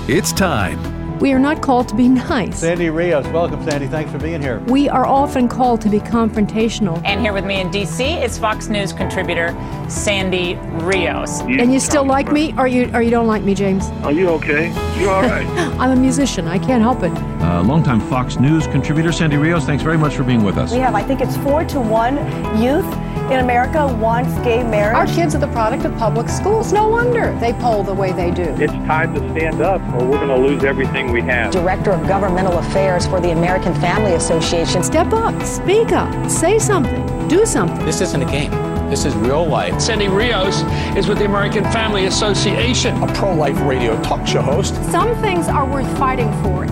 It's time. We are not called to be nice. Sandy Rios, welcome, Sandy. Thanks for being here. We are often called to be confrontational. And here with me in D.C. is Fox News contributor Sandy Rios. And you still like me, or you don't like me, James? Are you okay? You all right? I'm a musician. I can't help it. Longtime Fox News contributor Sandy Rios, thanks very much for being with us. We have, I think it's 4-1 youth in America wants gay marriage. Our kids are the product of public schools. No wonder they poll the way they do. It's time to stand up or we're going to lose everything we have. Director of Governmental Affairs for the American Family Association. Step up, speak up, say something, do something. This isn't a game. This is real life. Sandy Rios is with the American Family Association. A pro-life radio talk show host. Some things are worth fighting for.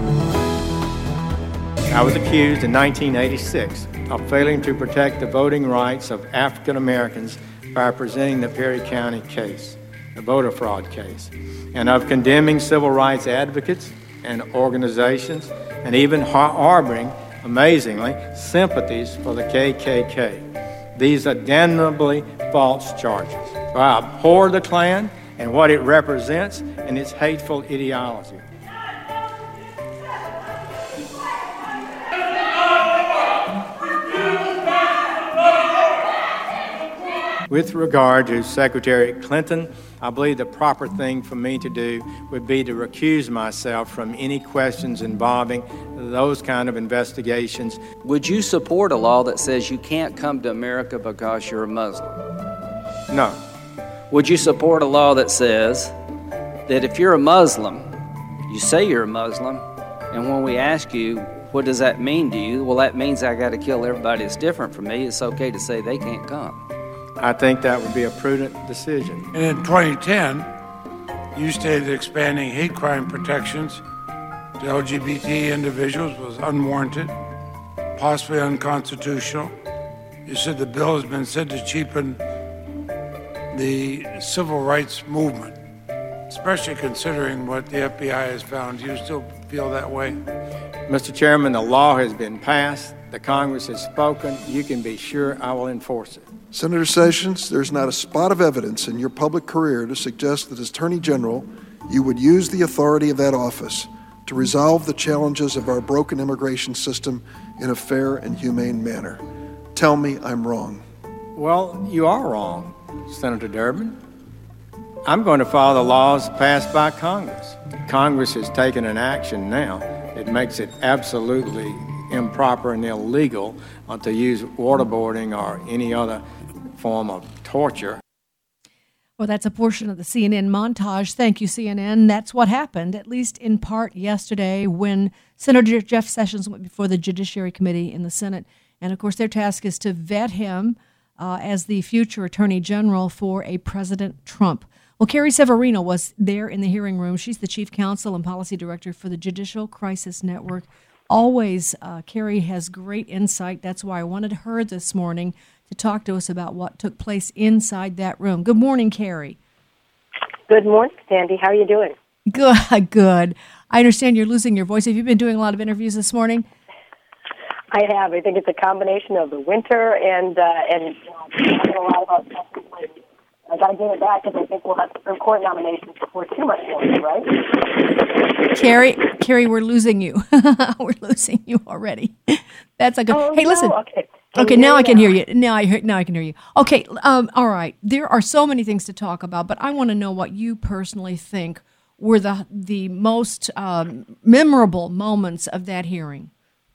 I was accused in 1986 of failing to protect the voting rights of African Americans by presenting the Perry County case, the voter fraud case, and of condemning civil rights advocates and organizations, and even harboring, amazingly, sympathies for the KKK. These are damnably false charges. So I abhor the Klan and what it represents and its hateful ideology. With regard to Secretary Clinton, I believe the proper thing for me to do would be to recuse myself from any questions involving those kind of investigations. Would you support a law that says you can't come to America because you're a Muslim? No. Would you support a law that says that if you're a Muslim, you say you're a Muslim, and when we ask you, what does that mean to you? Well, that means I got to kill everybody that's different from me. It's okay to say they can't come. I think that would be a prudent decision. And in 2010, you stated expanding hate crime protections to LGBT individuals was unwarranted, possibly unconstitutional. You said the bill has been said to cheapen the civil rights movement, especially considering what the FBI has found. Do you still feel that way? Mr. Chairman, the law has been passed. The Congress has spoken. You can be sure I will enforce it. Senator Sessions, there's not a spot of evidence in your public career to suggest that as Attorney General, you would use the authority of that office to resolve the challenges of our broken immigration system in a fair and humane manner. Tell me I'm wrong. Well, you are wrong, Senator Durbin. I'm going to follow the laws passed by Congress. Congress has taken an action now that makes it absolutely improper and illegal to use waterboarding or any other form of torture. Well, that's a portion of the CNN montage. Thank you, CNN. That's what happened, at least in part yesterday, when Senator Jeff Sessions went before the Judiciary Committee in the Senate. And, of course, their task is to vet him as the future Attorney General for a President Trump. Well, Carrie Severino was there in the hearing room. She's the Chief Counsel and Policy Director for the Judicial Crisis Network. Always, Carrie has great insight. That's why I wanted her this morning to talk to us about what took place inside that room. Good morning, Carrie. Good morning, Sandy. How are you doing? Good. I understand you're losing your voice. Have you been doing a lot of interviews this morning? I have. I think it's a combination of the winter and talking a lot about Texas lately. I got to get it back because I think we'll have Supreme Court nominations before too much longer, right? Carrie, we're losing you. We're losing you already. That's a good. Oh, hey, no. listen. Okay, now I can hear you. Now I can hear you. Okay, all right. There are so many things to talk about, but I want to know what you personally think were the most memorable moments of that hearing.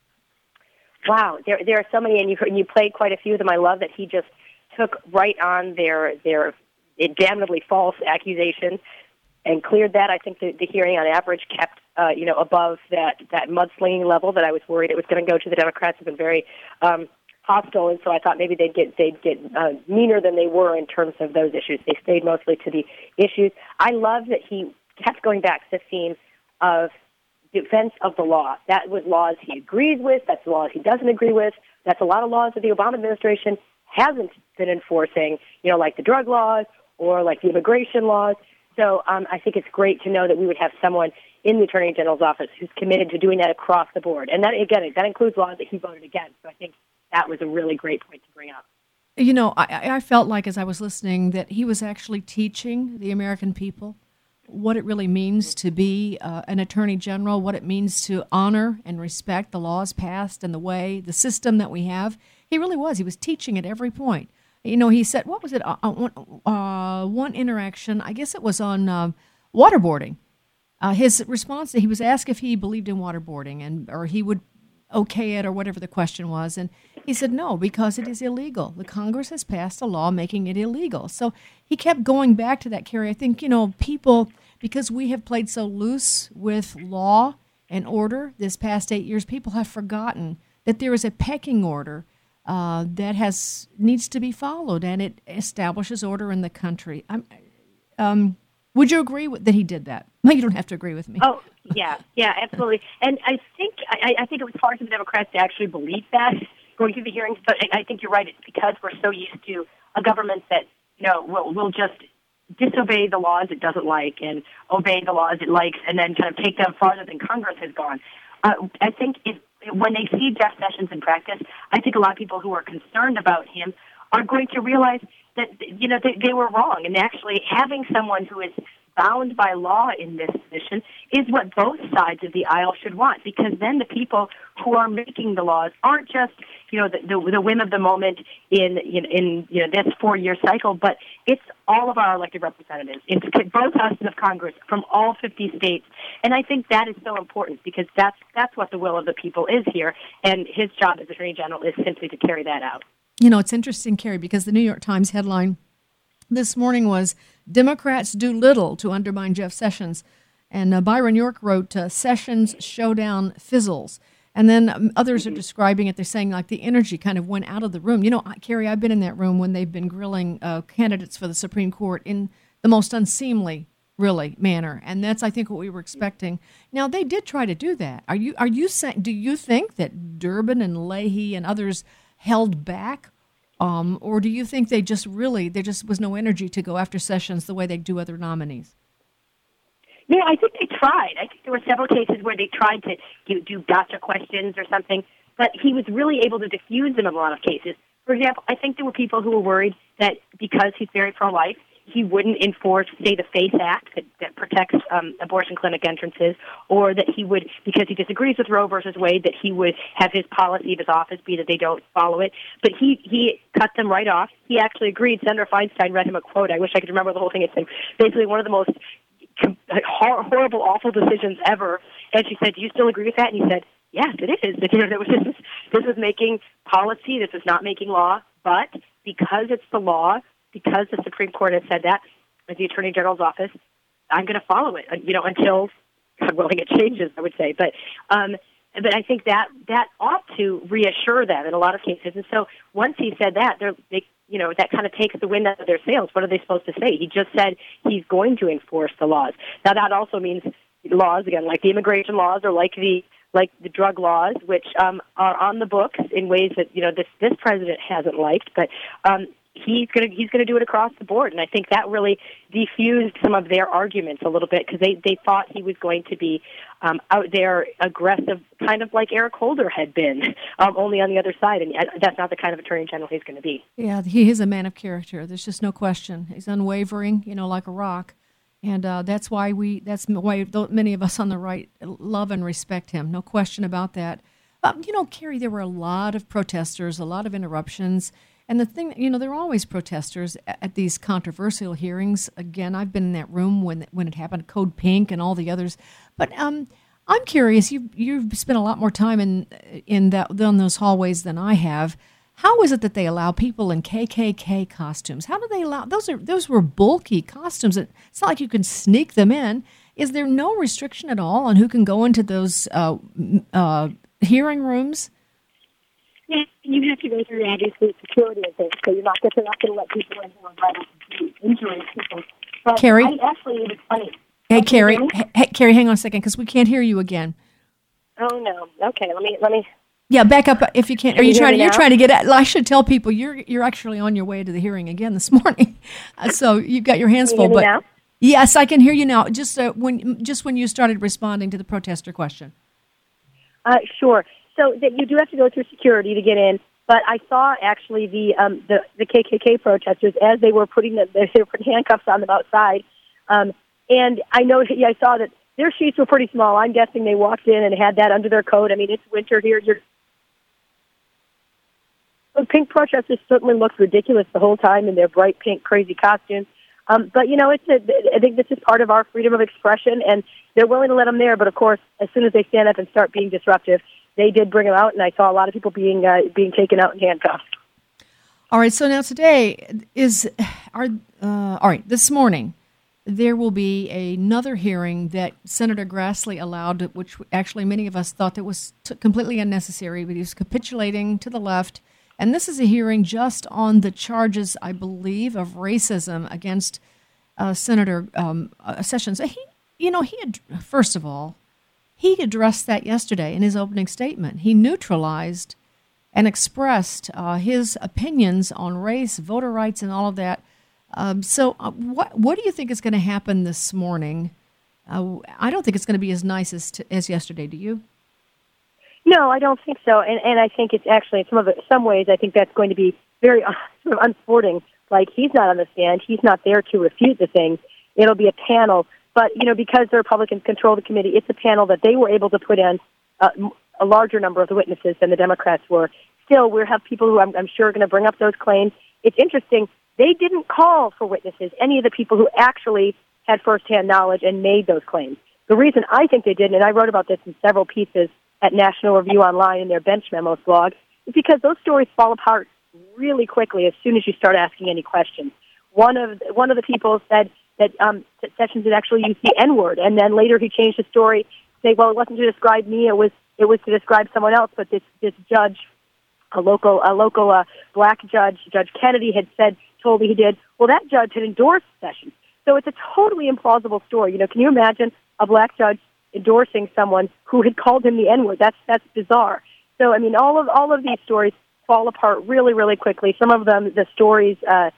Wow, there are so many, and you played quite a few of them. I love that he just took right on their damnably false accusations and cleared that. I think the hearing on average kept above that mudslinging level that I was worried it was going to go to. The Democrats have been very hostile, and so I thought maybe they'd get meaner than they were in terms of those issues. They stayed mostly to the issues. I love that he kept going back to the theme of defense of the law. That was laws he agrees with. That's laws he doesn't agree with. That's a lot of laws that the Obama administration hasn't been enforcing, like the drug laws or like the immigration laws. So I think it's great to know that we would have someone in the Attorney General's office who's committed to doing that across the board. And that, again, that includes laws that he voted against. So I think that was a really great point to bring up. I felt like as I was listening that he was actually teaching the American people what it really means to be an attorney general, what it means to honor and respect the laws passed and the system that we have. He really was. He was teaching at every point. You know, he said, what was it? One interaction, I guess it was on waterboarding. His response, he was asked if he believed in waterboarding or he would okay it or whatever the question was. And he said, no, because it is illegal. The Congress has passed a law making it illegal. So he kept going back to that, Carrie. I think, you know, people, because we have played so loose with law and order this past 8 years, people have forgotten that there is a pecking order that needs to be followed, and it establishes order in the country. Would you agree that he did that? No, you don't have to agree with me. Oh, yeah, absolutely. And I think it was hard for the Democrats to actually believe that going through the hearings. But I think you're right. It's because we're so used to a government that, you know, will just disobey the laws it doesn't like and obey the laws it likes, and then kind of take them farther than Congress has gone. I think when they see Jeff Sessions in practice, I think a lot of people who are concerned about him are going to realize that, you know, they were wrong. And actually having someone who is bound by law in this position is what both sides of the aisle should want, because then the people who are making the laws aren't just, you know, the whim of the moment in this 4-year cycle, but it's all of our elected representatives. It's both houses of Congress from all 50 states. And I think that is so important, because that's what the will of the people is here, and his job as Attorney General is simply to carry that out. You know, it's interesting, Carrie, because the New York Times headline this morning was, Democrats do little to undermine Jeff Sessions. And Byron York wrote, Sessions showdown fizzles. And then others are describing it. They're saying like the energy kind of went out of the room. You know, Carrie, I've been in that room when they've been grilling candidates for the Supreme Court in the most unseemly, really, manner. And that's, I think, what we were expecting. Now, they did try to do that. Are you saying, do you think that Durbin and Leahy and others held back? Or do you think there just was no energy to go after Sessions the way they do other nominees? Yeah, I think they tried. I think there were several cases where they tried to do gotcha questions or something, but he was really able to diffuse them in a lot of cases. For example, I think there were people who were worried that because he's very pro-life, he wouldn't enforce, say, the FACE Act that protects abortion clinic entrances, or that he would, because he disagrees with Roe versus Wade, that he would have his policy of his office be that they don't follow it. But he cut them right off. He actually agreed. Senator Feinstein read him a quote. I wish I could remember the whole thing. It's basically one of the most horrible, awful decisions ever. And she said, do you still agree with that? And he said, yes, it is. This is making policy. This is not making law. But because it's the law, because the Supreme Court has said that, as the Attorney General's office, I'm going to follow it, until, God willing, it changes, I would say. But I think that ought to reassure them in a lot of cases. And so once he said that, that kind of takes the wind out of their sails. What are they supposed to say? He just said he's going to enforce the laws. Now, that also means laws, again, like the immigration laws or like the drug laws, which are on the books in ways that, this president hasn't liked. But he's going to do it across the board. And I think that really defused some of their arguments a little bit, because they thought he was going to be out there aggressive, kind of like Eric Holder had been, only on the other side. And that's not the kind of Attorney General he's going to be. Yeah, he is a man of character. There's just no question. He's unwavering, like a rock. And that's why many of us on the right love and respect him. No question about that. Carrie, there were a lot of protesters, a lot of interruptions. And the thing, there are always protesters at these controversial hearings. Again, I've been in that room when it happened, Code Pink and all the others. But I'm curious. You've spent a lot more time in those hallways than I have. How is it that they allow people in KKK costumes? How do they allow those were bulky costumes? It's not like you can sneak them in. Is there no restriction at all on who can go into those hearing rooms? Yeah, you have to go through obviously security and things, so you're not going to let people in who are violent injuring people. But Carrie, it was funny. Hey, Carrie, Carrie, hang on a second, because we can't hear you again. Oh no. Okay, let me. Yeah, back up if you can. You're trying to get at? I should tell people you're actually on your way to the hearing again this morning, so you've got your hands full. But now? Yes, I can hear you now. Just when you started responding to the protester question. Sure. So that you do have to go through security to get in. But I saw actually the KKK protesters as they were putting handcuffs on them outside, and And I know, I saw that their sheets were pretty small. I'm guessing they walked in and had that under their coat. I mean, it's winter here. The pink protesters certainly looked ridiculous the whole time in their bright pink, crazy costumes. But, you know, I think this is part of our freedom of expression, and they're willing to let them there. But, of course, as soon as they stand up and start being disruptive, they did bring them out, and I saw a lot of people being taken out in handcuffs. All right, so now today this morning, there will be another hearing that Senator Grassley allowed, which actually many of us thought that was completely unnecessary, but he was capitulating to the left. And this is a hearing just on the charges, I believe, of racism against Senator Sessions. First of all, he addressed that yesterday in his opening statement. He neutralized and expressed his opinions on race, voter rights, and all of that. So what do you think is going to happen this morning? I don't think it's going to be as nice as yesterday. Do you? No, I don't think so. And I think it's actually, in some ways, I think that's going to be very sort of unsporting. Like, he's not on the stand. He's not there to refute the things. It'll be a panel. But, you know, because the Republicans control the committee, it's a panel that they were able to put in a larger number of the witnesses than the Democrats were. Still, we'll have people who I'm sure are going to bring up those claims. It's interesting. They didn't call for witnesses, any of the people who actually had firsthand knowledge and made those claims. The reason I think they did, and I wrote about this in several pieces at National Review Online in their Bench Memos blog, is because those stories fall apart really quickly as soon as you start asking any questions. One of the people said that Sessions had actually used the N-word, and then later he changed the story, say, well, it wasn't to describe me, it was to describe someone else. But this judge, a local black judge, Judge Kennedy, had told me he did. Well, that judge had endorsed Sessions, so it's a totally implausible story. You know, can you imagine a black judge endorsing someone who had called him the N-word? That's bizarre. So, I mean, all of these stories fall apart really, really quickly. Some of them, the stories,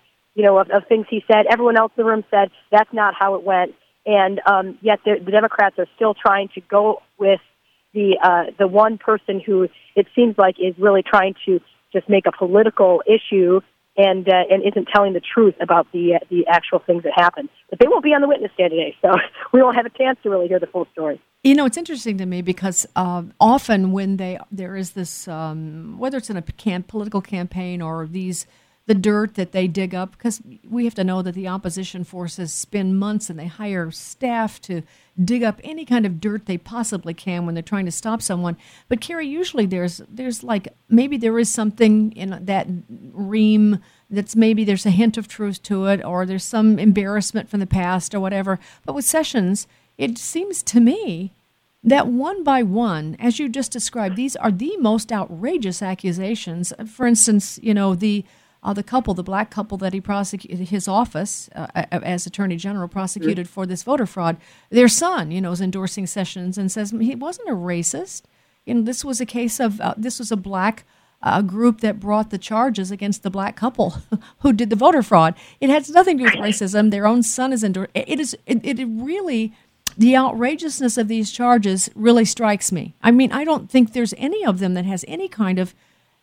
of things he said, everyone else in the room said that's not how it went. And yet the Democrats are still trying to go with the one person who it seems like is really trying to just make a political issue and isn't telling the truth about the actual things that happened. But they won't be on the witness stand today, so we won't have a chance to really hear the full story. You know, it's interesting to me because often when there is this, whether it's in a political campaign or the dirt that they dig up, because we have to know that the opposition forces spend months and they hire staff to dig up any kind of dirt they possibly can when they're trying to stop someone. But Carrie, usually there's like, maybe there is something in that ream that's maybe there's a hint of truth to it, or there's some embarrassment from the past or whatever. But with Sessions, it seems to me that one by one, as you just described, these are the most outrageous accusations. For instance, you know, the black couple that he prosecuted, his office as Attorney General prosecuted for this voter fraud, their son, you know, is endorsing Sessions and says he wasn't a racist. You know, this was a case of, this was a black group that brought the charges against the black couple who did the voter fraud. It has nothing to do with racism. Their own son is endorsed. It really, the outrageousness of these charges really strikes me. I mean, I don't think there's any of them that has any kind of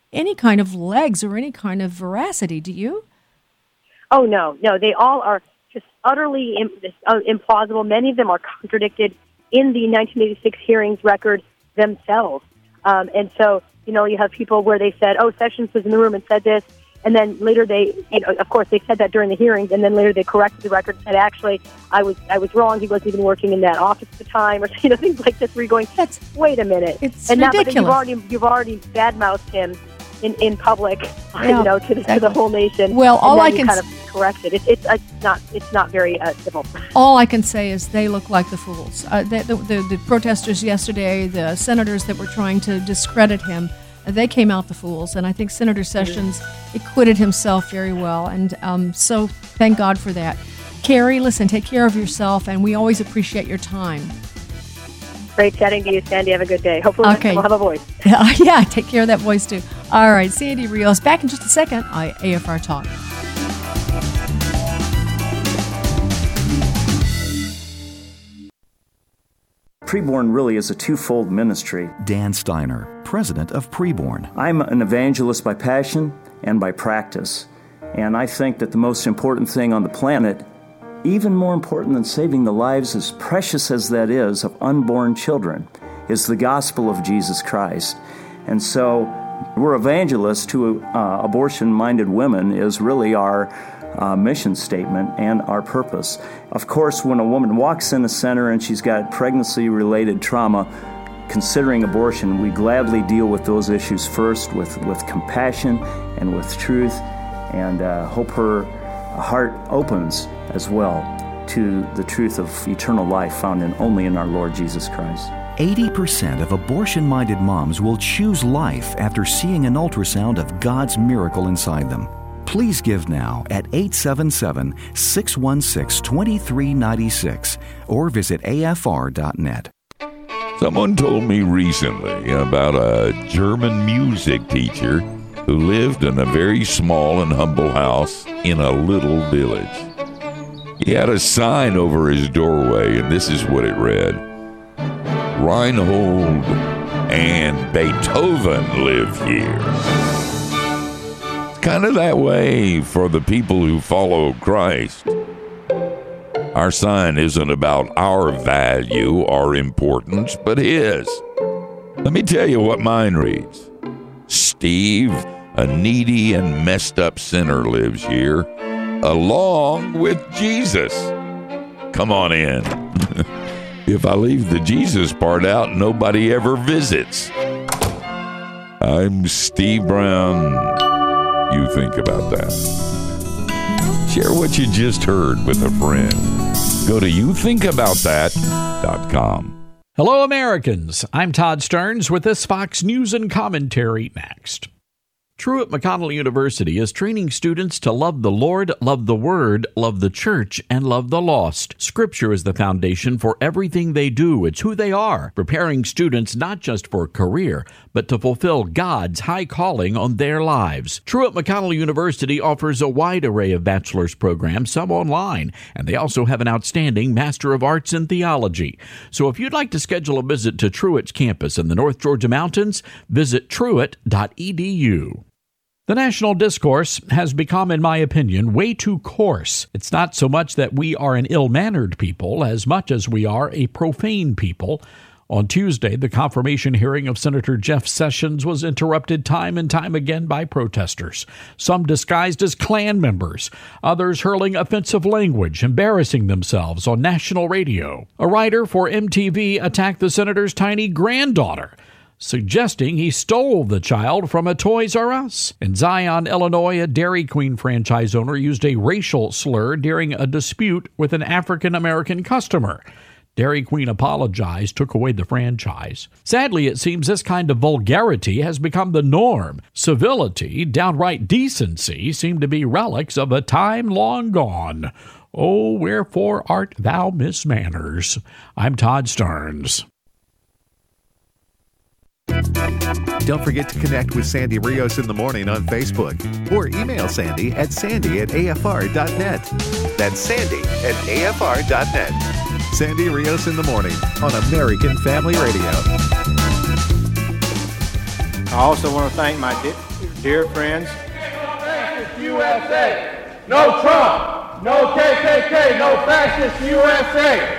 legs or any kind of veracity. Do you? Oh, no. They all are just utterly implausible. Many of them are contradicted in the 1986 hearings record themselves. And so, you know, you have people where they said, oh, Sessions was in the room and said this, and then later they, you know, of course they said that during the hearings, and then later they corrected the record and said, actually, I was wrong. He wasn't even working in that office at the time, or, you know, things like this where you're going, wait a minute. It's ridiculous. You've already badmouthed him in public, you know, to the whole nation. Well, all I can kind of corrected. It's not very civil. All I can say is they look like the fools. The protesters yesterday, the senators that were trying to discredit him, they came out the fools, and I think Senator Sessions acquitted himself very well, and so thank God for that. Carrie, listen, take care of yourself, and we always appreciate your time. Great chatting to you, Sandy. Have a good day. Hopefully we'll have a voice. Yeah, take care of that voice, too. All right, Sandy Rios, back in just a second on AFR Talk. Preborn really is a twofold ministry. Dan Steiner, president of Preborn. I'm an evangelist by passion and by practice. And I think that the most important thing on the planet even more important than saving the lives, as precious as that is, of unborn children, is the gospel of Jesus Christ. And so we're evangelists to abortion-minded women is really our mission statement and our purpose. Of course, when a woman walks in the center and she's got pregnancy-related trauma, considering abortion, we gladly deal with those issues first with compassion and with truth, and hope her heart opens as well to the truth of eternal life found only in our Lord Jesus Christ. 80% of abortion-minded moms will choose life after seeing an ultrasound of God's miracle inside them. Please give now at 877-616-2396 or visit afr.net. Someone told me recently about a German music teacher who lived in a very small and humble house in a little village. He had a sign over his doorway, and this is what it read: Reinhold and Beethoven live here. It's kind of that way for the people who follow Christ. Our sign isn't about our value or importance, but his. Let me tell you what mine reads. Steve, a needy and messed up sinner, lives here, along with Jesus. Come on in. If I leave the Jesus part out, nobody ever visits. I'm Steve Brown. You think about that. Share what you just heard with a friend. Go to youthinkaboutthat.com. Hello, Americans. I'm Todd Stearns with this Fox News and Commentary next. Truett McConnell University is training students to love the Lord, love the Word, love the Church, and love the lost. Scripture is the foundation for everything they do. It's who they are, preparing students not just for a career, but to fulfill God's high calling on their lives. Truett McConnell University offers a wide array of bachelor's programs, some online, and they also have an outstanding Master of Arts in Theology. So if you'd like to schedule a visit to Truett's campus in the North Georgia mountains, visit truett.edu. The national discourse has become, in my opinion, way too coarse. It's not so much that we are an ill-mannered people as much as we are a profane people. On Tuesday, the confirmation hearing of Senator Jeff Sessions was interrupted time and time again by protesters, some disguised as Klan members, others hurling offensive language, embarrassing themselves on national radio. A writer for MTV attacked the senator's tiny granddaughter, suggesting he stole the child from a Toys R Us. In Zion, Illinois, a Dairy Queen franchise owner used a racial slur during a dispute with an African-American customer. Dairy Queen apologized, took away the franchise. Sadly, it seems this kind of vulgarity has become the norm. Civility, downright decency, seem to be relics of a time long gone. Oh, wherefore art thou mismanners? I'm Todd Stearns. Don't forget to connect with Sandy Rios in the morning on Facebook or email Sandy at sandy@afr.net. That's sandy@afr.net. Sandy Rios in the morning on American Family Radio. I also want to thank my dear friends. USA! No Trump! No KKK! No fascist USA!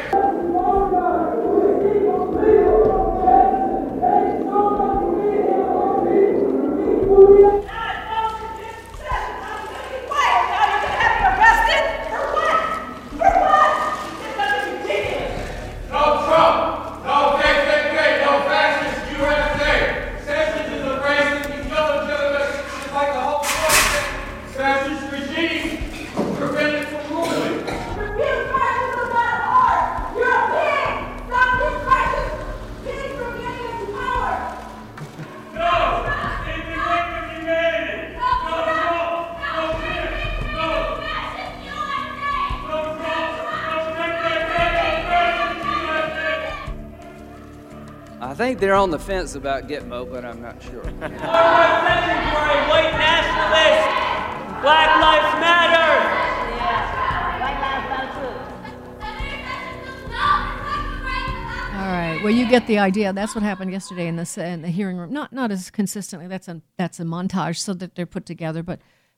I think they're on the fence about Gitmo, but I'm not sure. White nationalist! Black Lives Matter! All right. Well, you get the idea. That's what happened yesterday in the hearing room. Not as consistently. That's a montage so that they're put together, but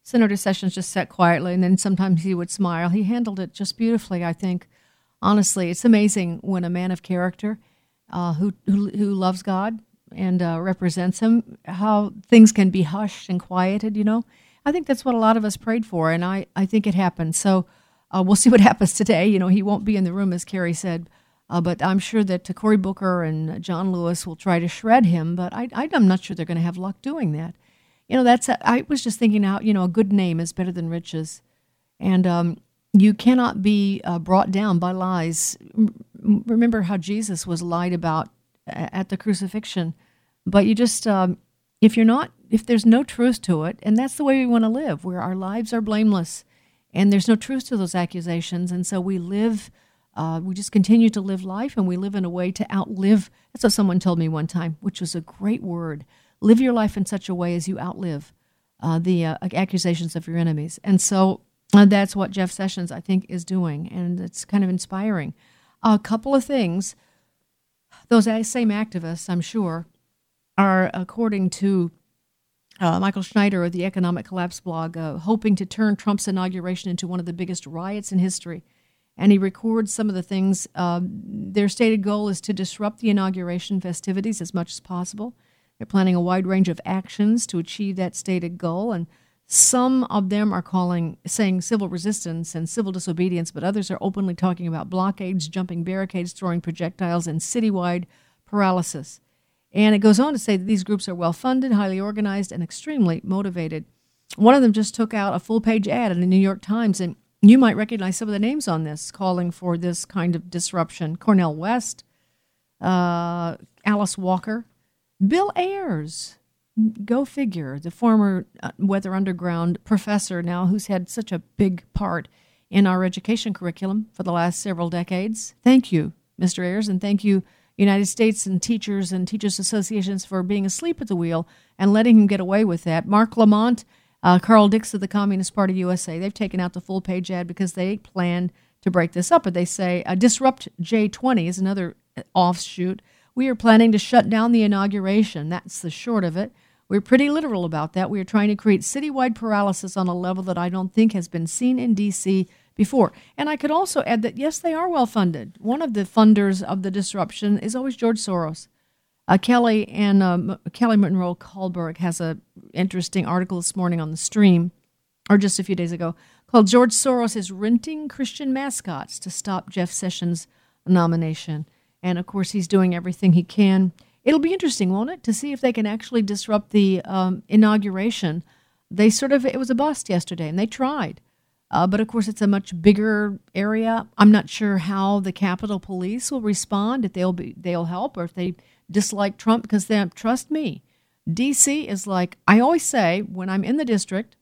Senator Sessions just sat quietly, and then sometimes he would smile. He handled it just beautifully, I think. Honestly, it's amazing when a man of character who loves God and represents him, how things can be hushed and quieted, I think that's what a lot of us prayed for, and I think it happened. So we'll see what happens today. He won't be in the room, as Carrie said, but I'm sure that Cory Booker and John Lewis will try to shred him, but I'm not sure they're going to have luck doing that. I was just thinking out, a good name is better than riches, and you cannot be brought down by lies. Remember how Jesus was lied about at the crucifixion, but you just, if there's no truth to it, and that's the way we want to live, where our lives are blameless, and there's no truth to those accusations, and so we live, we just continue to live life, and we live in a way to outlive. That's what someone told me one time, which was a great word. Live your life in such a way as you outlive the accusations of your enemies. And so that's what Jeff Sessions, I think, is doing, and it's kind of inspiring. A couple of things. Those same activists, I'm sure, are, according to Michael Schneider of the Economic Collapse blog, hoping to turn Trump's inauguration into one of the biggest riots in history. And he records some of the things. Their stated goal is to disrupt the inauguration festivities as much as possible. They're planning a wide range of actions to achieve that stated goal, and some of them are saying civil resistance and civil disobedience, but others are openly talking about blockades, jumping barricades, throwing projectiles, and citywide paralysis. And it goes on to say that these groups are well-funded, highly organized, and extremely motivated. One of them just took out a full-page ad in the New York Times, and you might recognize some of the names on this, calling for this kind of disruption. Cornel West, Alice Walker, Bill Ayers, go figure, the former Weather Underground professor now who's had such a big part in our education curriculum for the last several decades. Thank you, Mr. Ayers, and thank you, United States and teachers associations, for being asleep at the wheel and letting him get away with that. Mark Lamont, Carl Dix of the Communist Party USA, they've taken out the full-page ad because they plan to break this up. But they say Disrupt J20 is another offshoot. We are planning to shut down the inauguration. That's the short of it. We're pretty literal about that. We are trying to create citywide paralysis on a level that I don't think has been seen in D.C. before. And I could also add that, yes, they are well-funded. One of the funders of the disruption is always George Soros. Kelly Monroe Kahlberg has an interesting article this morning on the stream, or just a few days ago, called George Soros is Renting Christian Mascots to Stop Jeff Sessions' Nomination. And, of course, he's doing everything he can. It'll be interesting, won't it, to see if they can actually disrupt the inauguration. It was a bust yesterday, and they tried. But, of course, it's a much bigger area. I'm not sure how the Capitol Police will respond, if they'll help, or if they dislike Trump, because trust me, D.C. is like, I always say, when I'm in the district,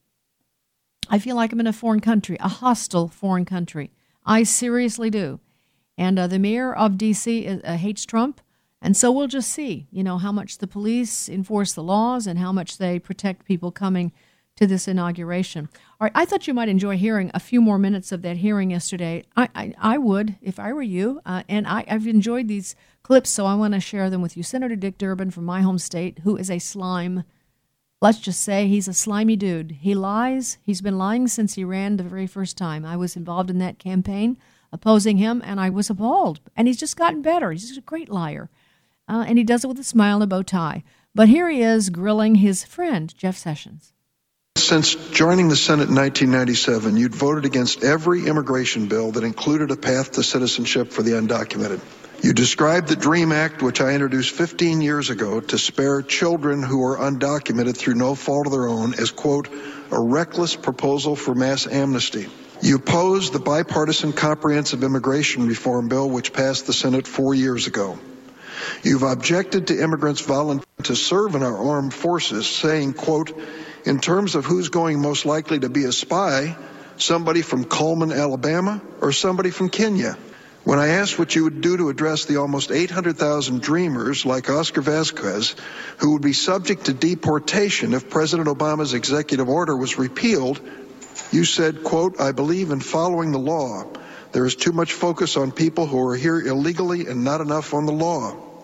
I feel like I'm in a foreign country, a hostile foreign country. I seriously do. And the mayor of D.C. hates Trump, and so we'll just see, how much the police enforce the laws and how much they protect people coming to this inauguration. All right, I thought you might enjoy hearing a few more minutes of that hearing yesterday. I would, if I were you, and I've enjoyed these clips, so I want to share them with you. Senator Dick Durbin from my home state, who is a slime. Let's just say he's a slimy dude. He lies. He's been lying since he ran the very first time. I was involved in that campaign, opposing him, and I was appalled. And he's just gotten better. He's just a great liar. And he does it with a smile and a bow tie. But here he is grilling his friend, Jeff Sessions. Since joining the Senate in 1997, you'd voted against every immigration bill that included a path to citizenship for the undocumented. You described the DREAM Act, which I introduced 15 years ago to spare children who are undocumented through no fault of their own, as, quote, a reckless proposal for mass amnesty. You opposed the bipartisan comprehensive immigration reform bill, which passed the Senate 4 years ago. You've objected to immigrants volunteering to serve in our armed forces, saying, quote, in terms of who's going most likely to be a spy, somebody from Cullman, Alabama, or somebody from Kenya. When I asked what you would do to address the almost 800,000 dreamers like Oscar Vasquez, who would be subject to deportation if President Obama's executive order was repealed, you said, quote, I believe in following the law. There is too much focus on people who are here illegally and not enough on the law.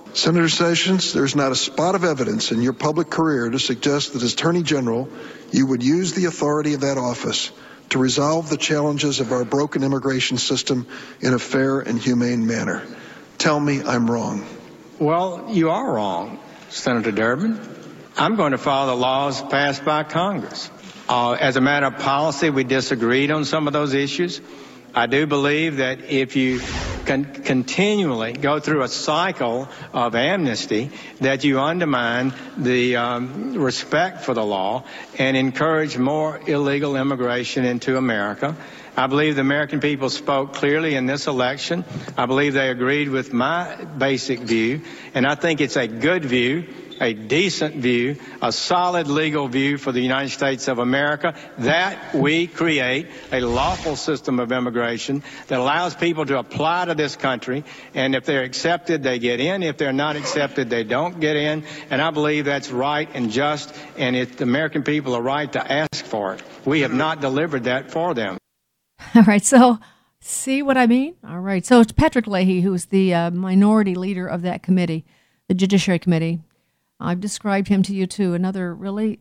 Senator Sessions, there's not a spot of evidence in your public career to suggest that as Attorney General, you would use the authority of that office to resolve the challenges of our broken immigration system in a fair and humane manner. Tell me I'm wrong. Well, you are wrong, Senator Durbin. I'm going to follow the laws passed by Congress. As a matter of policy, we disagreed on some of those issues. I do believe that if you can continually go through a cycle of amnesty, that you undermine the respect for the law and encourage more illegal immigration into America. I believe the American people spoke clearly in this election. I believe they agreed with my basic view, and I think it's a good view, a decent view, a solid legal view for the United States of America, that we create a lawful system of immigration that allows people to apply to this country, and if they're accepted, they get in. If they're not accepted, they don't get in. And I believe that's right and just, and the American people are right to ask for it. We have not delivered that for them. All right, so see what I mean? All right, so it's Patrick Leahy, who is the minority leader of that committee, the Judiciary Committee. I've described him to you, too, another a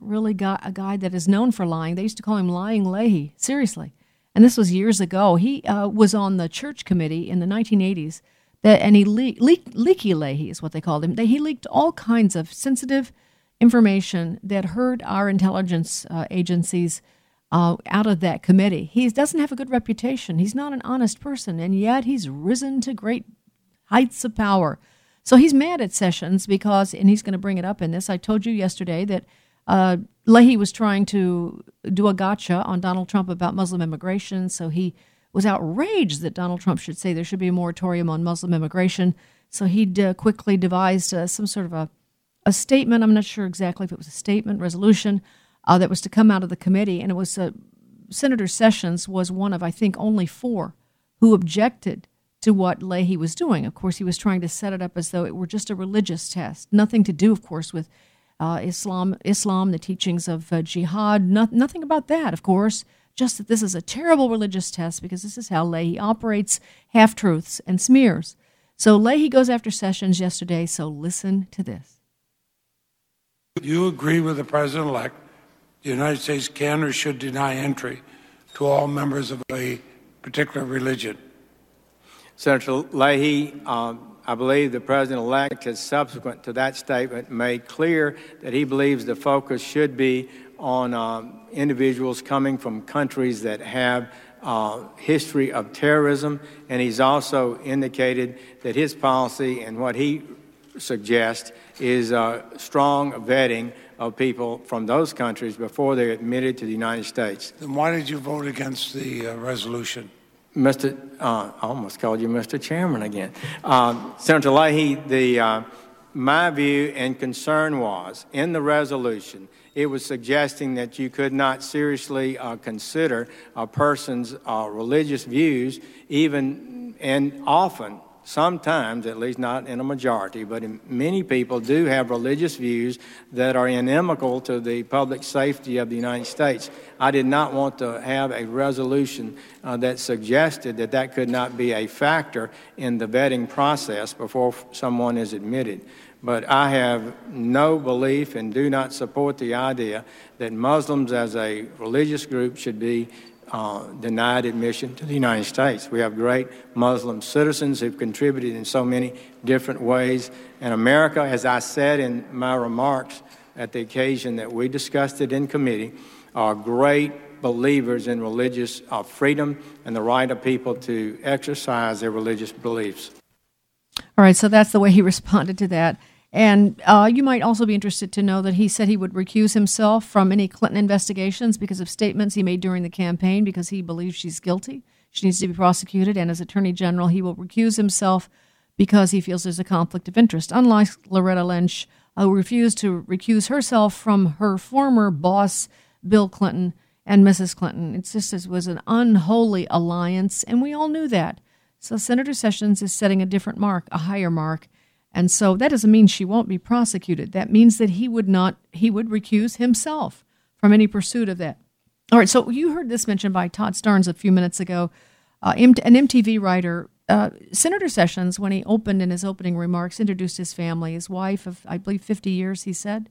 guy that is known for lying. They used to call him Lying Leahy, seriously. And this was years ago. He was on the Church Committee in the 1980s, and he Leaky Leahy is what they called him. He leaked all kinds of sensitive information that hurt our intelligence agencies out of that committee. He doesn't have a good reputation. He's not an honest person, and yet he's risen to great heights of power. So he's mad at Sessions because, and he's going to bring it up in this, I told you yesterday that Leahy was trying to do a gotcha on Donald Trump about Muslim immigration, so he was outraged that Donald Trump should say there should be a moratorium on Muslim immigration. So he quickly devised some sort of a statement. I'm not sure exactly if it was a statement, resolution, that was to come out of the committee, and it was Senator Sessions was one of, I think, only 4 who objected to what Leahy was doing. Of course, he was trying to set it up as though it were just a religious test. Nothing to do, of course, with Islam, the teachings of jihad, nothing about that, of course, just that this is a terrible religious test because this is how Leahy operates, half-truths and smears. So Leahy goes after Sessions yesterday, so listen to this. You agree with the President-elect the United States can or should deny entry to all members of a particular religion? Senator Leahy, I believe the President-elect has, subsequent to that statement, made clear that he believes the focus should be on individuals coming from countries that have history of terrorism, and he's also indicated that his policy and what he suggests is strong vetting of people from those countries before they're admitted to the United States. Then why did you vote against the resolution? I almost called you Mr. Chairman again. Senator Leahy, my view and concern was, in the resolution, it was suggesting that you could not seriously consider a person's religious views, even and often, sometimes, at least not in a majority, but many people do have religious views that are inimical to the public safety of the United States. I did not want to have a resolution that suggested that that could not be a factor in the vetting process before someone is admitted. But I have no belief and do not support the idea that Muslims as a religious group should be denied admission to the United States. We have great Muslim citizens who've contributed in so many different ways. And America, as I said in my remarks at the occasion that we discussed it in committee, are great believers in religious freedom and the right of people to exercise their religious beliefs. All right, so that's the way he responded to that. And you might also be interested to know that he said he would recuse himself from any Clinton investigations because of statements he made during the campaign because he believes she's guilty. She needs to be prosecuted. And as Attorney General, he will recuse himself because he feels there's a conflict of interest. Unlike Loretta Lynch, who refused to recuse herself from her former boss, Bill Clinton, and Mrs. Clinton. It was an unholy alliance, and we all knew that. So Senator Sessions is setting a different mark, a higher mark. And so that doesn't mean she won't be prosecuted. That means that he would recuse himself from any pursuit of that. All right, so you heard this mentioned by Todd Starnes a few minutes ago. An MTV writer Senator Sessions, when he opened in his opening remarks, introduced his family, his wife of, I believe, 50 years, he said,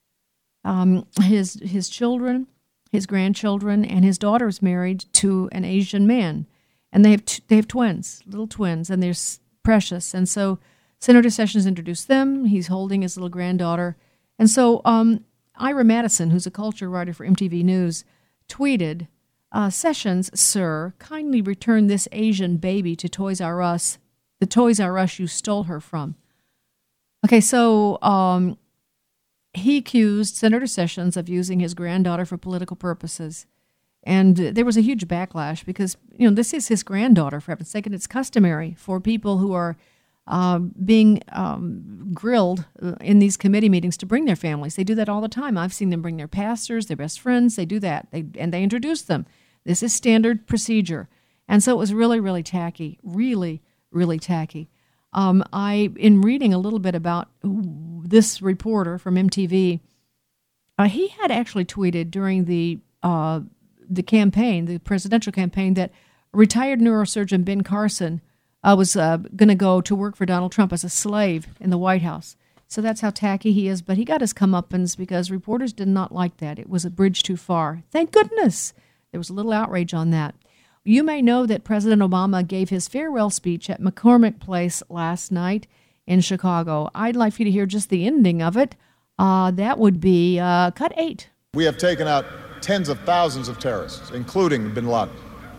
his children, his grandchildren, and his daughter is married to an Asian man. And they have twins, little twins, and they're precious. And so Senator Sessions introduced them. He's holding his little granddaughter. And so Ira Madison, who's a culture writer for MTV News, tweeted, Sessions, sir, kindly return this Asian baby to Toys R Us, the Toys R Us you stole her from. Okay, so he accused Senator Sessions of using his granddaughter for political purposes. And there was a huge backlash because, this is his granddaughter, for heaven's sake, and it's customary for people who are being grilled in these committee meetings to bring their families. They do that all the time. I've seen them bring their pastors, their best friends. They do that, and they introduce them. This is standard procedure. And so it was really, really tacky, really, really tacky. In reading a little bit about this reporter from MTV, he had actually tweeted during the campaign, the presidential campaign, that retired neurosurgeon Ben Carson was going to go to work for Donald Trump as a slave in the White House. So that's how tacky he is. But he got his comeuppance because reporters did not like that. It was a bridge too far. Thank goodness. There was a little outrage on that. You may know that President Obama gave his farewell speech at McCormick Place last night in Chicago. I'd like for you to hear just the ending of it. That would be cut 8. We have taken out tens of thousands of terrorists, including bin Laden.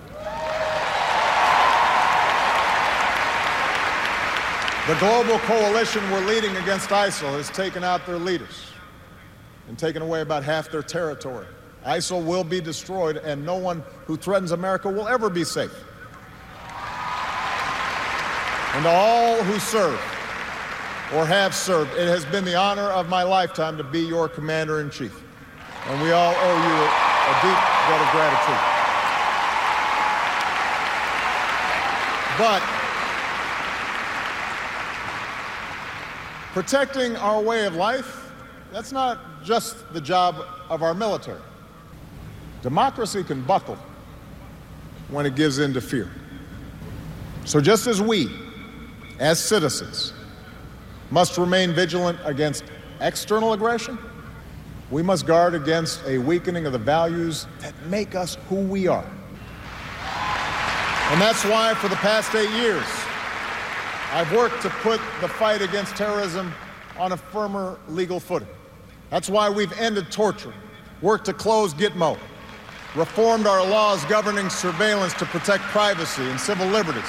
The global coalition we're leading against ISIL has taken out their leaders and taken away about half their territory. ISIL will be destroyed, and no one who threatens America will ever be safe. And to all who serve or have served, it has been the honor of my lifetime to be your commander-in-chief. And we all owe you a deep debt of gratitude. But protecting our way of life, that's not just the job of our military. Democracy can buckle when it gives in to fear. So just as we, as citizens, must remain vigilant against external aggression, we must guard against a weakening of the values that make us who we are. And that's why for the past 8 years, I've worked to put the fight against terrorism on a firmer legal footing. That's why we've ended torture, worked to close Gitmo, reformed our laws governing surveillance to protect privacy and civil liberties.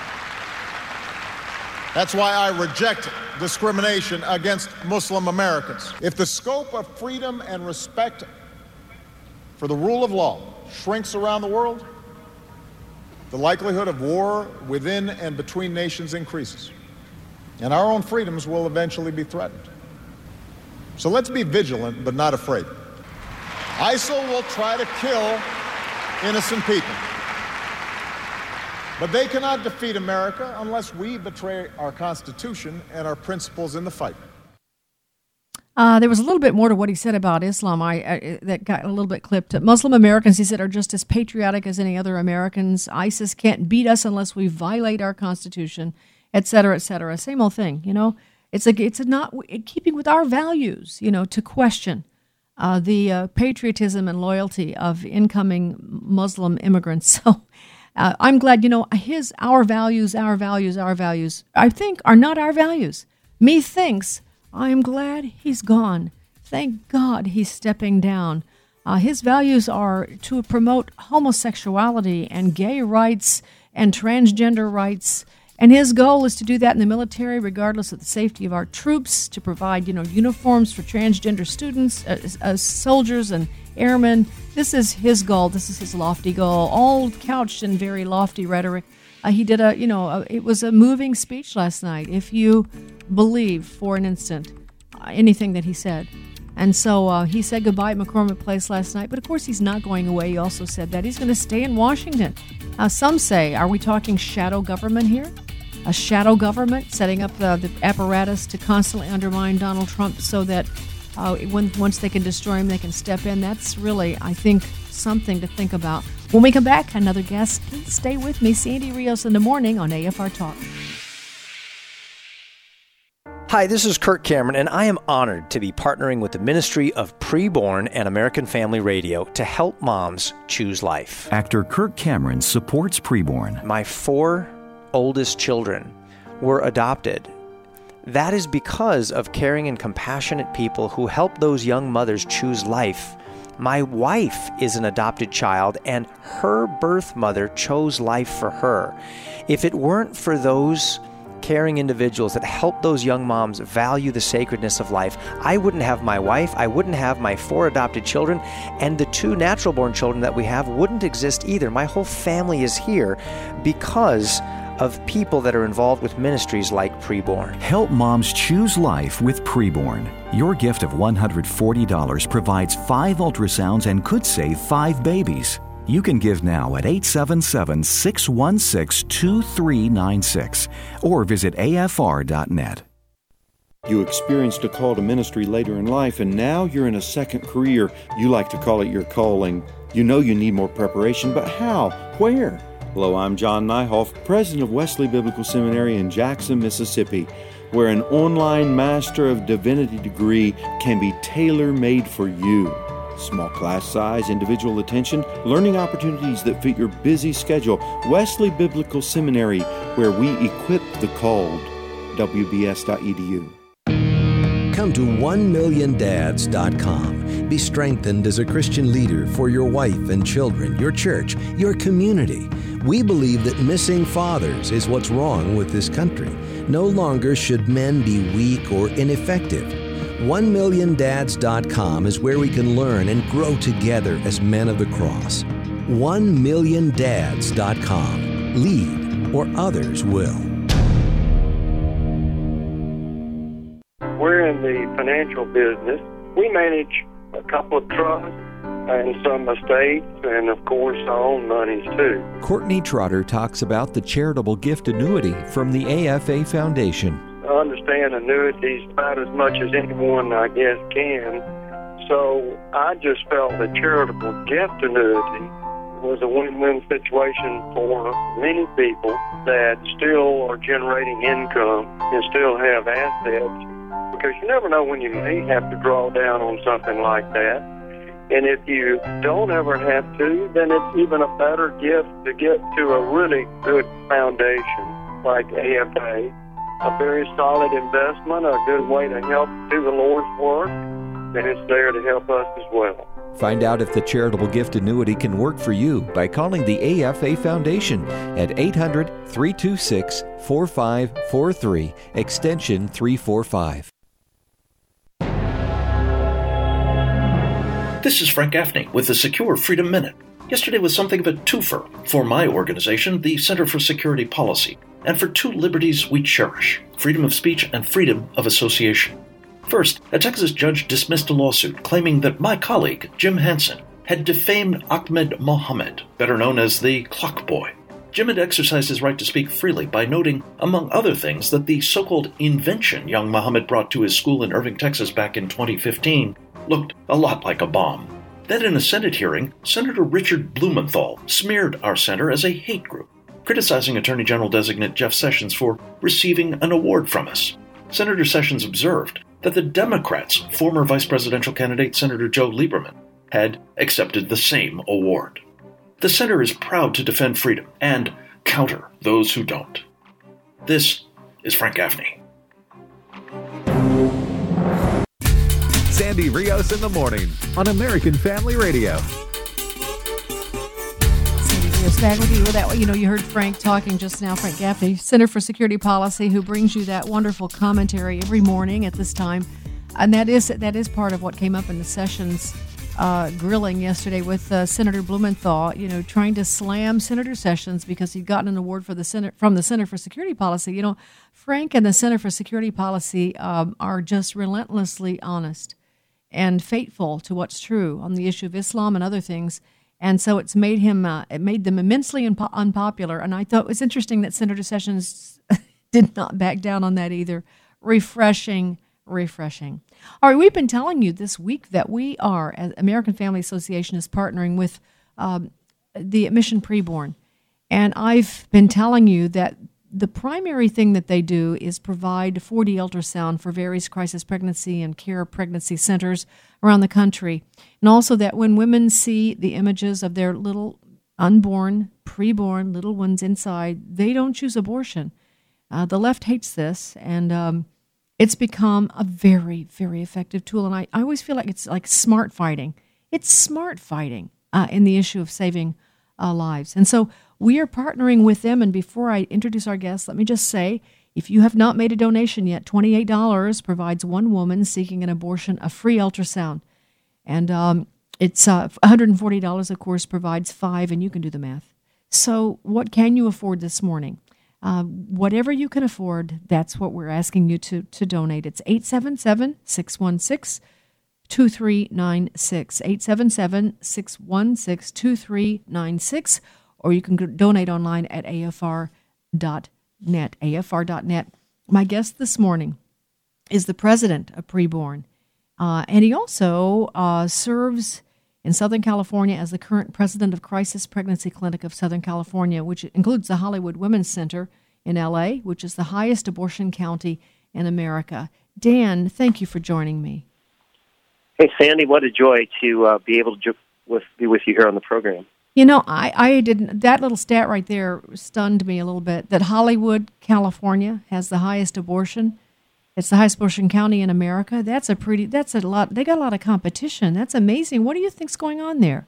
That's why I reject discrimination against Muslim Americans. If the scope of freedom and respect for the rule of law shrinks around the world, the likelihood of war within and between nations increases, and our own freedoms will eventually be threatened. So let's be vigilant but not afraid. ISIL will try to kill innocent people, but they cannot defeat America unless we betray our Constitution and our principles in the fight. There was a little bit more to what he said about Islam that got a little bit clipped. Muslim Americans, he said, are just as patriotic as any other Americans. ISIS can't beat us unless we violate our Constitution, et cetera, et cetera. Same old thing, It's not in keeping with our values, to question the patriotism and loyalty of incoming Muslim immigrants. So I'm glad, our values, I think are not our values. Methinks, I am glad he's gone. Thank God he's stepping down. His values are to promote homosexuality and gay rights and transgender rights. And his goal is to do that in the military, regardless of the safety of our troops, to provide, uniforms for transgender students, soldiers and airmen. This is his goal. This is his lofty goal, all couched in very lofty rhetoric. He did it was a moving speech last night, if you believe for an instant anything that he said. And so he said goodbye at McCormick Place last night, but of course he's not going away. He also said that he's going to stay in Washington. Some say, are we talking shadow government here? A shadow government setting up the apparatus to constantly undermine Donald Trump so that Once they can destroy them, they can step in. That's really, I think, something to think about. When we come back, another guest. Please stay with me. Sandy Rios in the morning on AFR Talk. Hi, this is Kirk Cameron, and I am honored to be partnering with the Ministry of Preborn and American Family Radio to help moms choose life. Actor Kirk Cameron supports Preborn. My 4 oldest children were adopted. That is because of caring and compassionate people who help those young mothers choose life. My wife is an adopted child, and her birth mother chose life for her. If it weren't for those caring individuals that help those young moms value the sacredness of life, I wouldn't have my wife, I wouldn't have my 4 adopted children, and the 2 natural-born children that we have wouldn't exist either. My whole family is here because of people that are involved with ministries like Preborn. Help moms choose life with Preborn. Your gift of $140 provides 5 ultrasounds and could save 5 babies. You can give now at 877-616-2396 or visit afr.net. You experienced a call to ministry later in life, and now you're in a second career. You like to call it your calling. You know you need more preparation, but how? Where? Hello, I'm John Nyhoff, president of Wesley Biblical Seminary in Jackson, Mississippi, where an online Master of Divinity degree can be tailor-made for you. Small class size, individual attention, learning opportunities that fit your busy schedule. Wesley Biblical Seminary, where we equip the called. WBS.edu. Come to 1milliondads.com. Be strengthened as a Christian leader for your wife and children, your church, your community. We believe that missing fathers is what's wrong with this country. No longer should men be weak or ineffective. 1milliondads.com is where we can learn and grow together as men of the cross. 1milliondads.com. Lead, or others will. We're in the financial business. We manage a couple of trusts and some estates, and of course our own monies too. Courtney Trotter talks about the charitable gift annuity from the AFA Foundation. I understand annuities about as much as anyone, I guess, can. So I just felt the charitable gift annuity was a win-win situation for many people that still are generating income and still have assets, because you never know when you may have to draw down on something like that. And if you don't ever have to, then it's even a better gift to get to a really good foundation like AFA. A very solid investment, a good way to help do the Lord's work, and it's there to help us as well. Find out if the charitable gift annuity can work for you by calling the AFA Foundation at 800-326-4543, extension 345. This is Frank Gaffney with the Secure Freedom Minute. Yesterday was something of a twofer for my organization, the Center for Security Policy, and for 2 liberties we cherish: freedom of speech and freedom of association. First, a Texas judge dismissed a lawsuit claiming that my colleague, Jim Hansen, had defamed Ahmed Mohammed, better known as the Clock Boy. Jim had exercised his right to speak freely by noting, among other things, that the so-called invention young Mohammed brought to his school in Irving, Texas back in 2015 looked a lot like a bomb. Then in a Senate hearing, Senator Richard Blumenthal smeared our center as a hate group, criticizing Attorney General designate Jeff Sessions for receiving an award from us. Senator Sessions observed that the Democrats' former vice presidential candidate, Senator Joe Lieberman, had accepted the same award. The center is proud to defend freedom and counter those who don't. This is Frank Gaffney. Sandy Rios in the morning on American Family Radio. Back with you with that. You heard Frank talking just now, Frank Gaffney, Center for Security Policy, who brings you that wonderful commentary every morning at this time. And that is part of what came up in the Sessions grilling yesterday with Senator Blumenthal, trying to slam Senator Sessions because he'd gotten an award from the Center for Security Policy. Frank and the Center for Security Policy are just relentlessly honest and faithful to what's true on the issue of Islam and other things. And so it made them immensely unpopular. And I thought it was interesting that Senator Sessions did not back down on that either. Refreshing refreshing. All right, we've been telling you this week that we are, as American Family Association is partnering with the Mission Preborn. And I've been telling you that the primary thing that they do is provide 4D ultrasound for various crisis pregnancy and care pregnancy centers around the country. And also that when women see the images of their little unborn, preborn little ones inside, they don't choose abortion. The left hates this, and it's become a very, very effective tool. And I always feel like it's like smart fighting. It's smart fighting in the issue of saving lives. And so we are partnering with them. And before I introduce our guests, let me just say, if you have not made a donation yet, $28 provides one woman seeking an abortion a free ultrasound. And it's $140, of course, provides 5, and you can do the math. So what can you afford this morning? Whatever you can afford, that's what we're asking you to donate. It's 877-616-2396, 877-616-2396, or you can donate online at afr.net, afr.net. My guest this morning is the president of Preborn, and he also serves in Southern California as the current president of Crisis Pregnancy Clinic of Southern California, which includes the Hollywood Women's Center in L.A., which is the highest abortion county in America. Dan, thank you for joining me. Hey, Sandy, what a joy to be able to be with you here on the program. You know, I didn't. That little stat right there stunned me a little bit, that Hollywood, California, has the highest abortion. It's the highest abortion county in America. That's a lot. They got a lot of competition. That's amazing. What do you think's going on there?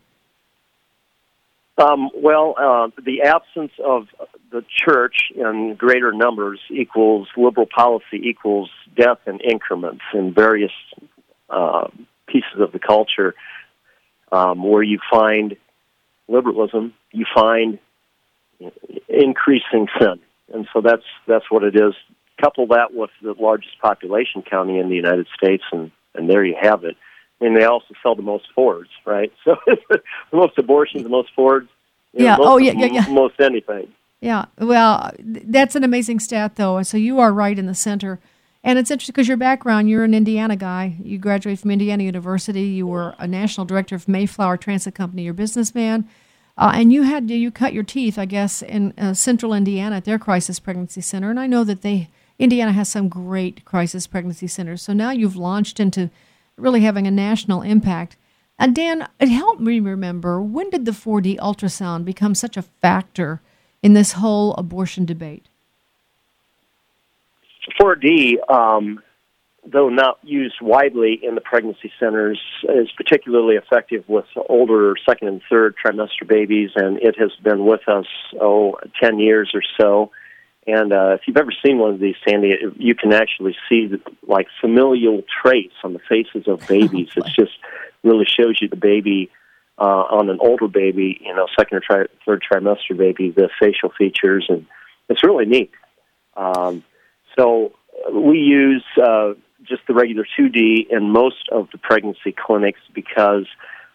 The absence of the church in greater numbers equals liberal policy equals death in increments in various pieces of the culture. Where you find liberalism, you find increasing sin, and so that's what it is. Couple that with the largest population county in the United States, and there you have it. And they also sell the most Fords, right? So the most abortions, the most Fords. Most anything. Yeah. Well, that's an amazing stat, though. So you are right in the center. And it's interesting because your background, you're an Indiana guy. You graduated from Indiana University. You were a national director of Mayflower Transit Company. You're a businessman. And you cut your teeth, I guess, in central Indiana at their crisis pregnancy center. And I know that Indiana has some great crisis pregnancy centers. So now you've launched into really having a national impact. And Dan, help me remember, when did the 4D ultrasound become such a factor in this whole abortion debate? 4D, though not used widely in the pregnancy centers, is particularly effective with older second and third trimester babies, and it has been with us, 10 years or so. And if you've ever seen one of these, Sandy, you can actually see like familial traits on the faces of babies. It just really shows you the baby on an older baby, second or third trimester baby, the facial features, and it's really neat. So we use just the regular 2D in most of the pregnancy clinics because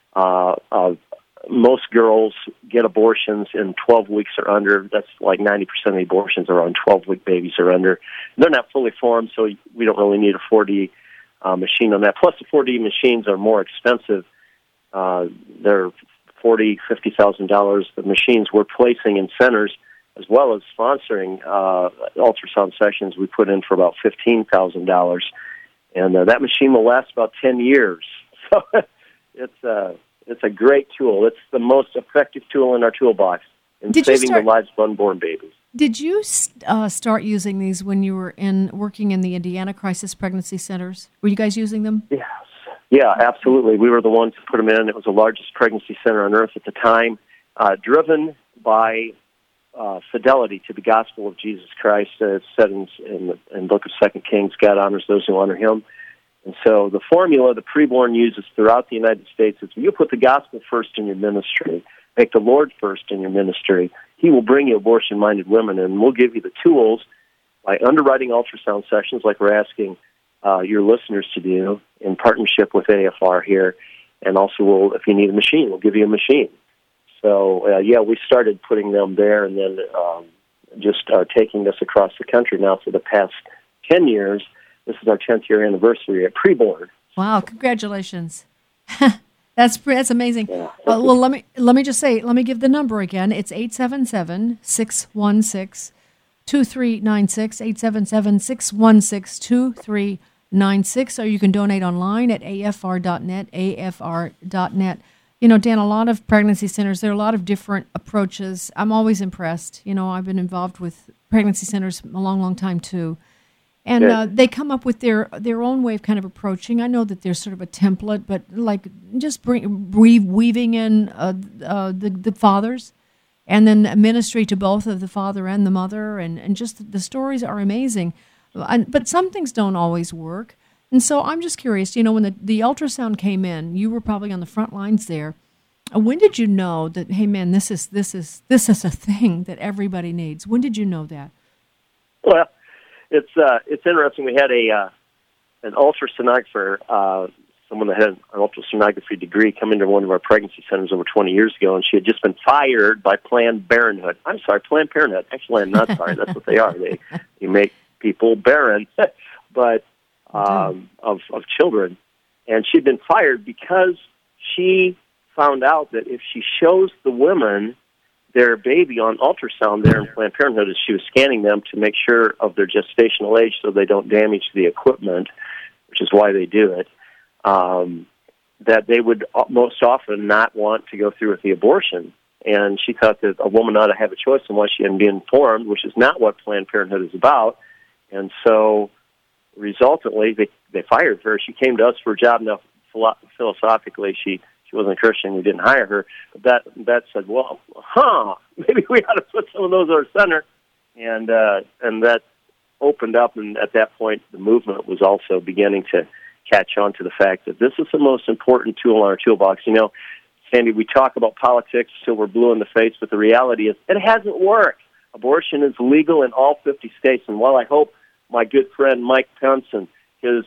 most girls get abortions in 12 weeks or under. That's like 90% of the abortions are on 12-week babies or under. They're not fully formed, so we don't really need a 4D machine on that. Plus, the 4D machines are more expensive. They're $40,000, $50,000. The machines we're placing in centers, as well as sponsoring ultrasound sessions, we put in for about $15,000. And that machine will last about 10 years. So it's a great tool. It's the most effective tool in our toolbox in saving the lives of unborn babies. Did you start using these when you were working in the Indiana Crisis Pregnancy Centers? Were you guys using them? Yes. Yeah, absolutely. We were the ones who put them in. It was the largest pregnancy center on earth at the time, driven by fidelity to the gospel of Jesus Christ. It's said in the book of 2 Kings, God honors those who honor him. And so the formula the Preborn uses throughout the United States is you put the gospel first in your ministry, make the Lord first in your ministry, he will bring you abortion-minded women, and we'll give you the tools by underwriting ultrasound sessions like we're asking your listeners to do in partnership with AFR here. And also, if you need a machine, we'll give you a machine. So, we started putting them there and then just taking this across the country now for the past 10 years. This is our 10th year anniversary at Preborn. Wow! Congratulations. That's amazing. Yeah. Well, let me just say, let me give the number again. It's 877-616-2396, 877-616-2396, or you can donate online at afr.net, afr.net. You know, Dan, a lot of pregnancy centers, there are a lot of different approaches. I'm always impressed. You know, I've been involved with pregnancy centers a long, long time, too. And they come up with their own way of kind of approaching. I know that there's sort of a template, but like just weaving in the fathers, and then a ministry to both of the father and the mother, and just the stories are amazing. But some things don't always work. And so I'm just curious, you know, when the ultrasound came in, you were probably on the front lines there. When did you know that, hey, man, this is a thing that everybody needs? When did you know that? Well, it's interesting. We had an ultrasonographer, someone that had an ultrasonography degree, come into one of our pregnancy centers over 20 years ago, and she had just been fired by Planned Parenthood. I'm sorry, Planned Parenthood. Actually, I'm not sorry. That's what they are. They make people barren, but of children. And she'd been fired because she found out that if she shows the women their baby on ultrasound there in Planned Parenthood, as she was scanning them to make sure of their gestational age so they don't damage the equipment, which is why they do it, that they would most often not want to go through with the abortion. And she thought that a woman ought to have a choice in what she hadn't been informed, which is not what Planned Parenthood is about. And so, resultantly, they fired her. She came to us for a job. Now, philosophically, she wasn't a Christian. We didn't hire her. But that said, well, maybe we ought to put some of those at our center. And that opened up, and at that point, the movement was also beginning to catch on to the fact that this is the most important tool in our toolbox. You know, Sandy, we talk about politics till we're blue in the face, but the reality is it hasn't worked. Abortion is legal in all 50 states, and while I hope my good friend Mike Pence and his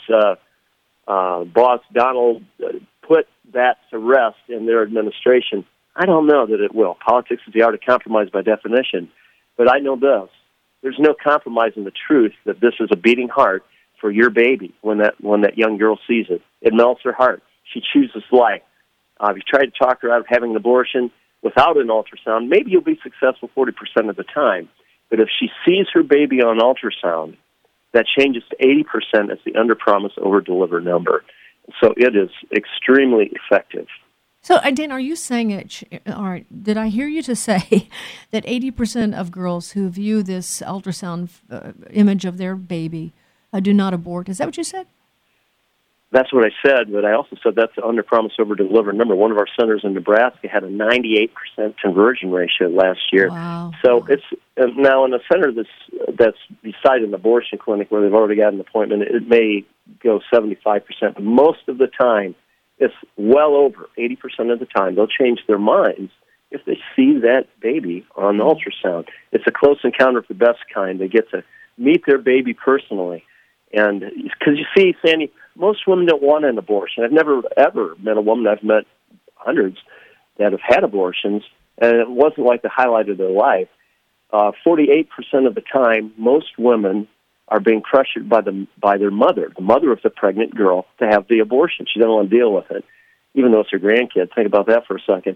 boss Donald put that to rest in their administration, I don't know that it will. Politics is the art of compromise by definition. But I know this. There's no compromise in the truth that this is a beating heart for your baby when that young girl sees it. It melts her heart. She chooses life. If you try to talk her out of having an abortion without an ultrasound, maybe you'll be successful 40% of the time. But if she sees her baby on ultrasound, that changes to 80% as the under-promise, over-deliver number. So it is extremely effective. So, Dan, are you saying did I hear you to say that 80% of girls who view this ultrasound image of their baby do not abort? Is that what you said? That's what I said, but I also said that's the under-promise, over-deliver number. One of our centers in Nebraska had a 98% conversion ratio last year. Wow. So it's now in a center that's beside an abortion clinic where they've already got an appointment, it may go 75%. But most of the time, it's well over 80% of the time, they'll change their minds if they see that baby on the ultrasound. It's a close encounter of the best kind. They get to meet their baby personally. And because you see, Sandy, most women don't want an abortion. I've never, ever met a woman, I've met hundreds, that have had abortions, and it wasn't like the highlight of their life. 48% of the time, most women are being pressured by their mother, the mother of the pregnant girl, to have the abortion. She doesn't want to deal with it, even though it's her grandkid. Think about that for a second.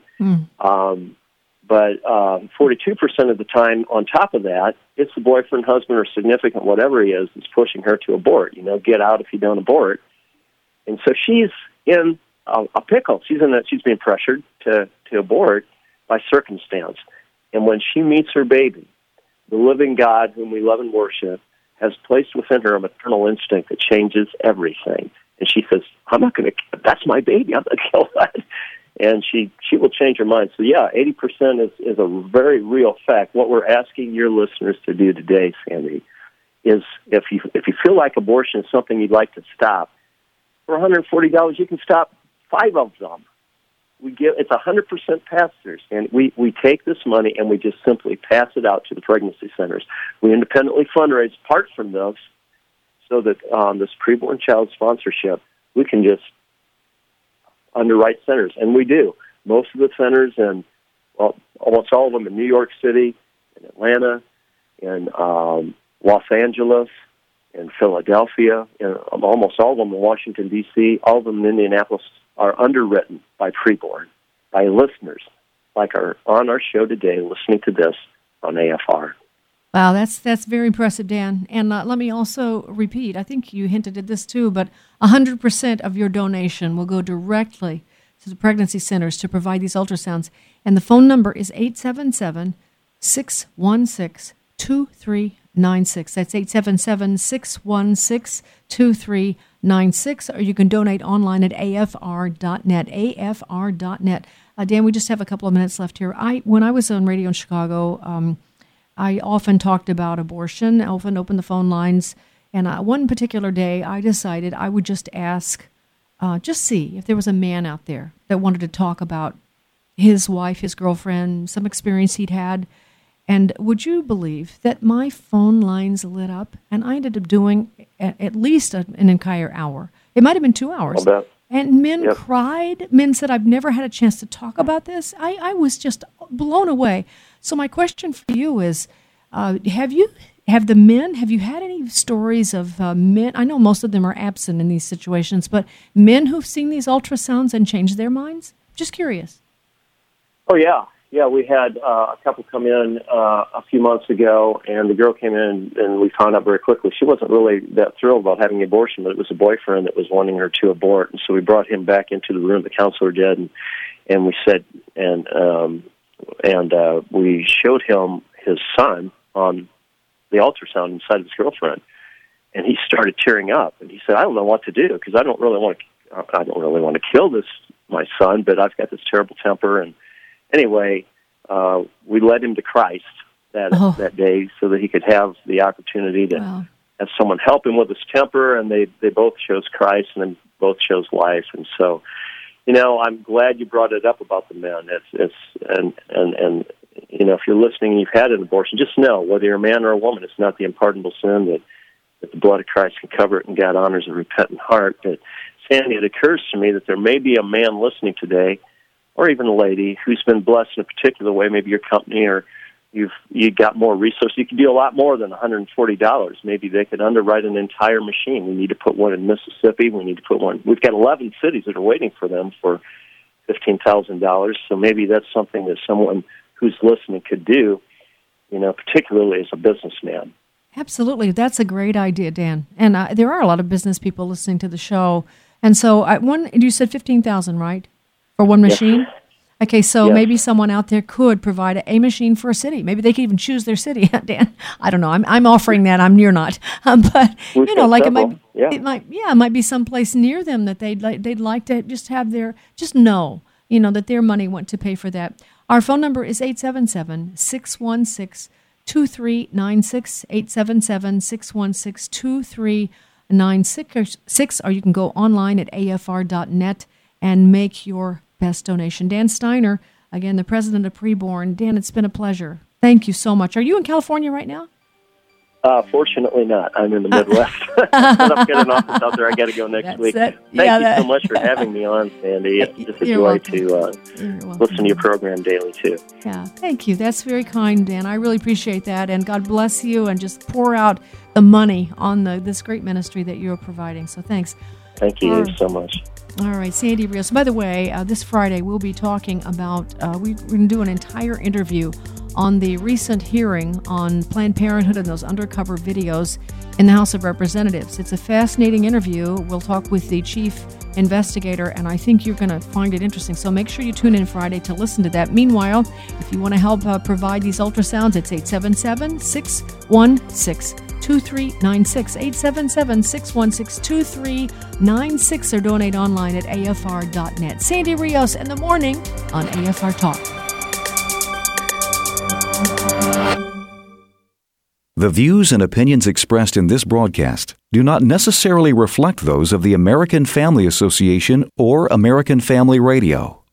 But 42% of the time, on top of that, it's the boyfriend, husband, or significant, whatever he is, that's pushing her to abort. You know, get out if you don't abort. And so she's in a pickle. She's being pressured to abort by circumstance. And when she meets her baby, the living God whom we love and worship has placed within her a maternal instinct that changes everything. And she says, that's my baby, I'm going to kill that. And she will change her mind. So, yeah, 80% is a very real fact. What we're asking your listeners to do today, Sandy, is if you feel like abortion is something you'd like to stop, for $140, you can stop 5 of them. It's 100% pass-throughs, and we take this money and we just simply pass it out to the pregnancy centers. We independently fundraise apart from this, so that this preborn child sponsorship, we can just underwrite centers, and we do. Most of the centers, and almost all of them in New York City, in Atlanta, in Los Angeles, in Philadelphia, almost all of them in Washington, D.C., all of them in Indianapolis are underwritten by preborn, by listeners like on our show today, listening to this on AFR. Wow, that's very impressive, Dan. And let me also repeat, I think you hinted at this too, but 100% of your donation will go directly to the pregnancy centers to provide these ultrasounds. And the phone number is 877-616-2396. That's 877-616-2396. Or you can donate online at afr.net, afr.net. Dan, we just have a couple of minutes left here. When I was on radio in Chicago, I often talked about abortion, I often opened the phone lines, and one particular day I decided I would just ask, just see if there was a man out there that wanted to talk about his wife, his girlfriend, some experience he'd had. And would you believe that my phone lines lit up, and I ended up doing at least an entire hour. It might have been 2 hours. And men cried. Men said, I've never had a chance to talk about this. I was just blown away. So my question for you is, have you had any stories of men? I know most of them are absent in these situations, but men who've seen these ultrasounds and changed their minds? Just curious. Oh, yeah. Yeah, we had a couple come in a few months ago, and the girl came in, and we found out very quickly she wasn't really that thrilled about having an abortion, but it was a boyfriend that was wanting her to abort. And so we brought him back into the room, the counselor did, and we said, we showed him his son on the ultrasound inside of his girlfriend, and he started tearing up, and he said, I don't know what to do, because I don't really want to kill my son, but I've got this terrible temper. And anyway, we led him to Christ that day so that he could have the opportunity to have someone help him with his temper, and they both chose Christ, and then both chose life. And so, I'm glad you brought it up about the men. And if you're listening and you've had an abortion, just know, whether you're a man or a woman, it's not the unpardonable sin that the blood of Christ can cover it, and God honors a repentant heart. But Sandy, it occurs to me that there may be a man listening today, or even a lady, who's been blessed in a particular way. Maybe your company or you got more resources. You can do a lot more than $140. Maybe they could underwrite an entire machine. We need to put one in Mississippi. We need to put one. We've got 11 cities that are waiting for them for $15,000. So maybe that's something that someone who's listening could do, particularly as a businessman. Absolutely. That's a great idea, Dan. And there are a lot of business people listening to the show. And so you said $15,000, right? For one machine? Yes. Okay, so maybe someone out there could provide a machine for a city. Maybe they could even choose their city, Dan. I don't know. I'm offering that. You're not. But it might be someplace near them that they'd like to just have know that their money went to pay for that. Our phone number is 877-616-2396, 877-616-2396, or you can go online at afr.net and make your best donation. Dan Steiner, again, the president of Preborn. Dan, it's been a pleasure. Thank you so much. Are you in California right now? Fortunately not. I'm in the Midwest. But I've got an office out there. I got to go next week. Thank you so much for having me on, Sandy. It's just a joy to listen to your program daily, too. Yeah, thank you. That's very kind, Dan. I really appreciate that. And God bless you, and just pour out the money on this great ministry that you're providing. So thanks. Thank you so much. All right, Sandy Rios. By the way, this Friday we'll be talking about, we're going to do an entire interview on the recent hearing on Planned Parenthood and those undercover videos in the House of Representatives. It's a fascinating interview. We'll talk with the chief investigator, and I think you're going to find it interesting. So make sure you tune in Friday to listen to that. Meanwhile, if you want to help provide these ultrasounds, it's 877-616-2396, 877-616-2396, or donate online at afr.net. Sandy Rios in the morning on AFR Talk. The views and opinions expressed in this broadcast do not necessarily reflect those of the American Family Association or American Family Radio.